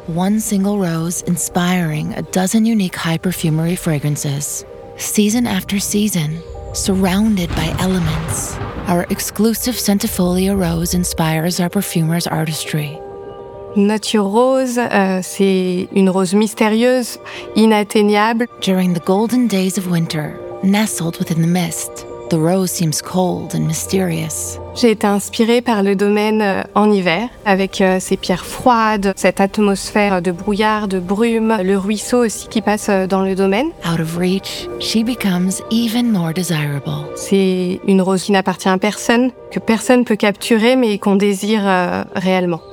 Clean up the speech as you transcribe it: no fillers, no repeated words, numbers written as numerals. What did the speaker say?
one single rose inspiring a dozen unique high perfumery fragrances. Season after season, surrounded by elements, our exclusive Centifolia rose inspires our perfumer's artistry. Nature Rose, c'est une rose mystérieuse, inatteignable. During the golden days of winter, nestled within the mist, the rose seems cold and mysterious. J'ai été inspirée par le domaine en hiver, avec ses pierres froides, cette atmosphère de brouillard, de brume, le ruisseau aussi qui passe dans le domaine. Out of reach, she becomes even more desirable. C'est une rose qui n'appartient à personne, que personne peut capturer mais qu'on désire réellement.